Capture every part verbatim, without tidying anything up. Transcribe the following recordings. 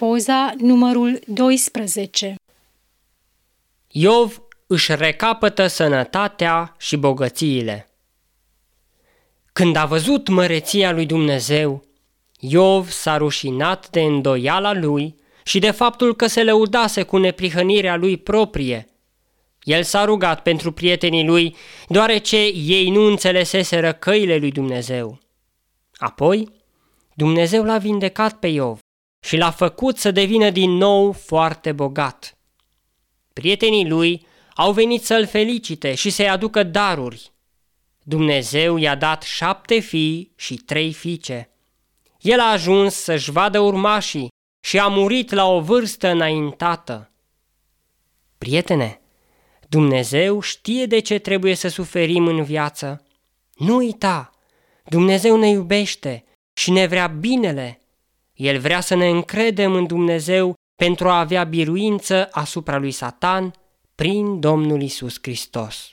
poza numărul doisprezece. Iov își recapătă sănătatea și bogățiile. Când a văzut măreția lui Dumnezeu, Iov s-a rușinat de îndoiala lui și de faptul că se lăudase cu neprihănirea lui proprie. El s-a rugat pentru prietenii lui, deoarece ei nu înțeleseseră căile lui Dumnezeu. Apoi, Dumnezeu l-a vindecat pe Iov și l-a făcut să devină din nou foarte bogat. Prietenii lui au venit să-l felicite și să-i aducă daruri. Dumnezeu i-a dat șapte fii și trei fiice. El a ajuns să-și vadă urmașii și a murit la o vârstă înaintată. Prietene, Dumnezeu știe de ce trebuie să suferim în viață. Nu uita, Dumnezeu ne iubește și ne vrea binele. El vrea să ne încredem în Dumnezeu pentru a avea biruință asupra lui Satan prin Domnul Iisus Hristos.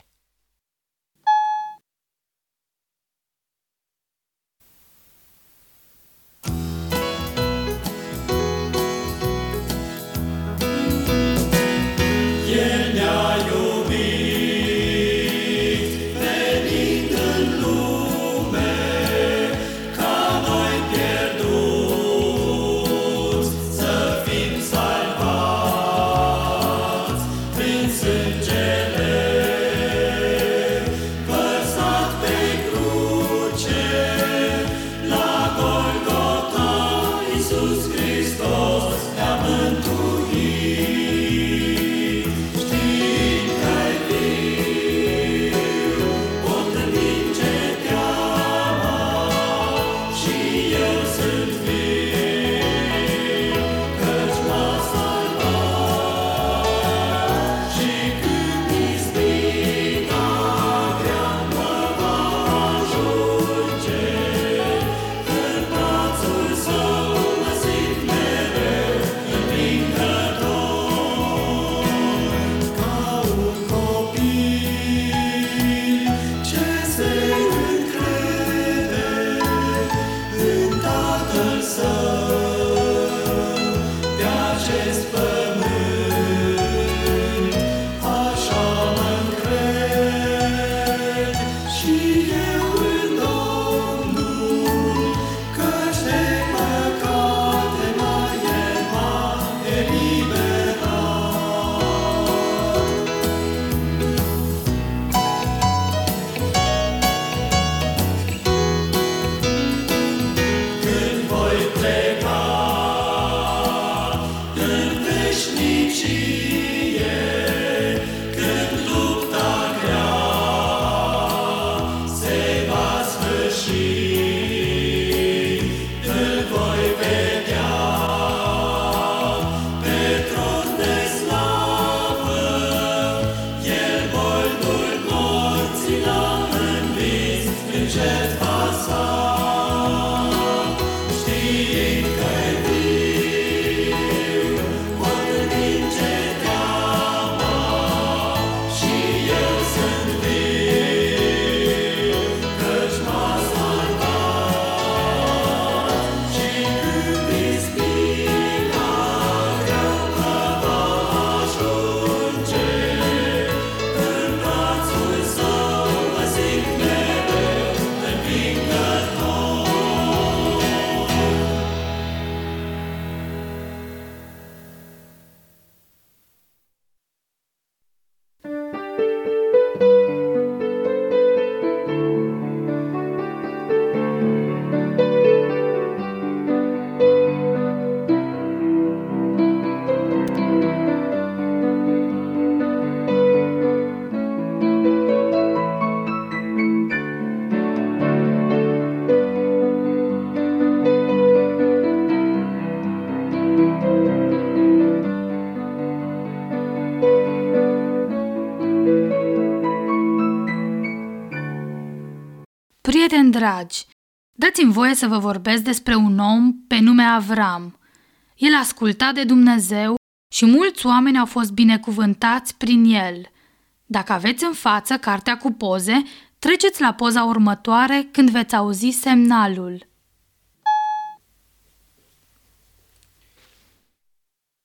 Prieteni dragi, dați-mi voie să vă vorbesc despre un om pe nume Avram. El asculta de Dumnezeu și mulți oameni au fost binecuvântați prin el. Dacă aveți în față cartea cu poze, treceți la poza următoare când veți auzi semnalul.